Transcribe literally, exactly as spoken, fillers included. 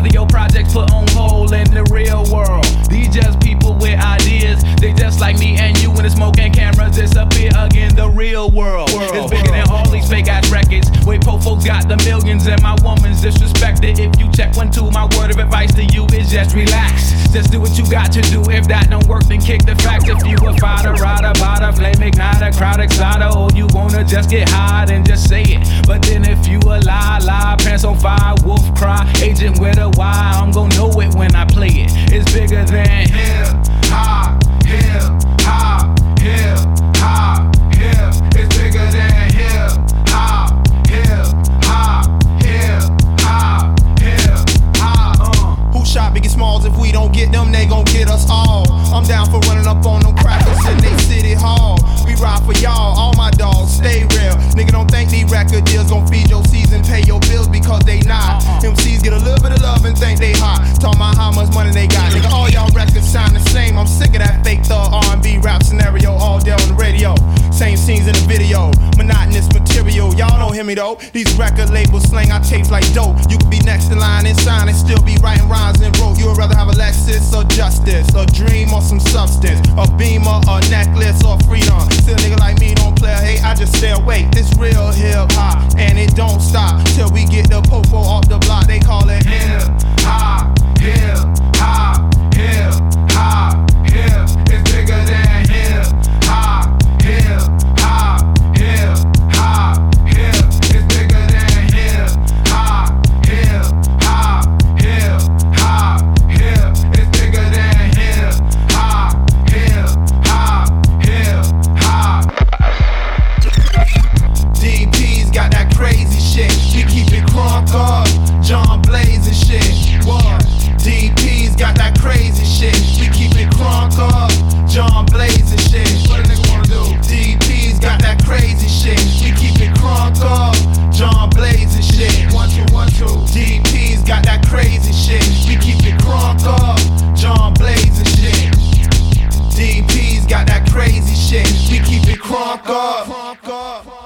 Video projects put on hold in the real world. These just people with ideas. They just like me and you when the smoke and cameras disappear again. The real world, world is bigger than all these fake ass records. Wait, po folks got the millions and my woman's disrespected. If you check one, two, my word of advice to you is just relax. Just do what you got to do. If that don't work, then kick the facts. If you a fighter, rider, bada, flame igniter, crowd exciter, or you wanna just get high, then just say it. But then if you a lie, lie, pants on fire, wolf cry, agent with a Y, I'm gon' know it when I play it. It's bigger than hip hop, hip hop, hip hop, hip. It's bigger than hip hop, hip hop, hip hop, hip hop. Uh. Who shot Biggie Smalls? If we don't get them, they gon' get us all. I'm down for running up on them crackers in they city hall. We ride for y'all, all my dogs, stay real. Nigga, don't think these record deals gon' feed your season, pay your bills because they not. Uh-uh. M Cs get a little bit of love and think they hot. Talk about how much money they got. Nigga, all y'all records sound the same. I'm sick of that fake thug R and B rap scenario all day on the radio. Same scenes in the video, monotonous material. Y'all don't hear me though. These record labels slang our tapes like dope. You could be next in line and sign and still be writing rhymes and wrote. You would rather have a Lexus or justice, a dream or some substance, a beamer, a necklace or freedom. Still a nigga like me don't play a hate, I just stay awake. This real hip hop and it don't stop till we get the popo off the block. They call it hip hop, hip hop, hip hop, hip. It's bigger than hip hop, hip hop, hip hop, hip. It's bigger than hip hop, hip hop, hip hop, hip. It's bigger than hip hop, hip hop, hip hop. D P's got that crazy shit. We keep it crunk up, John Blaze and shit. What? D P's got that crazy shit. We keep it crunk up, John Blaze and shit. What a nigga wanna do? D P's got that crazy shit. We keep it crunk up, John Blaze and shit. One two one two. D P's got that crazy shit. We keep it crunk up, John Blaze and shit. D P's got that crazy shit. We keep it crunk up.